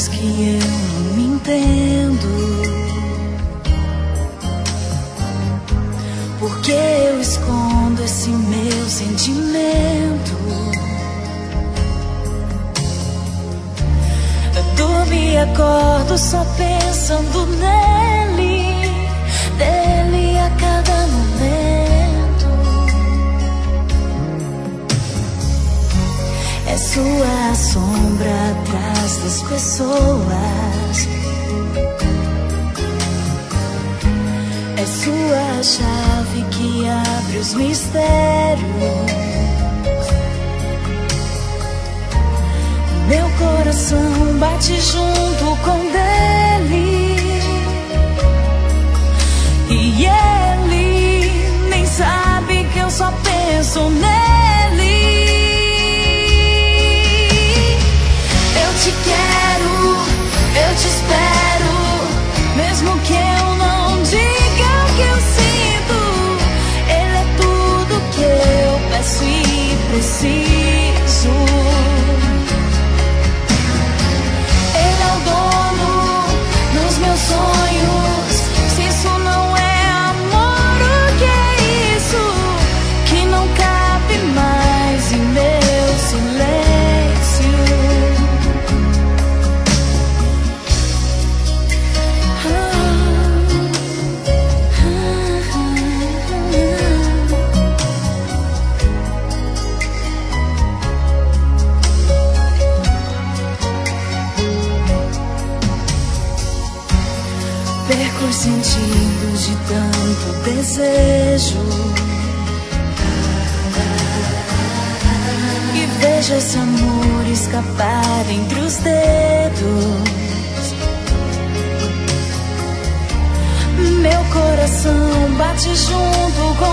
Parece que eu não me entendo. Por que eu escondo esse meu sentimento? Eu durmo e acordo só pensando nele, dele a cada momento. É sua sombra atrás das pessoas. É sua chave que abre os mistérios. Meu coração bate junto com dele, e ele nem sabe que eu só penso nele. Eu te quero, eu te espero, mesmo que eu não diga o que eu sinto. Ele é tudo que eu peço e preciso. Ele é o dono dos meus sonhos. Se isso não é amor, o que é isso? Que não cabe mais em meu silêncio. Perco os sentidos de tanto desejo e vejo esse amor escapar entre os dedos. Meu coração bate junto com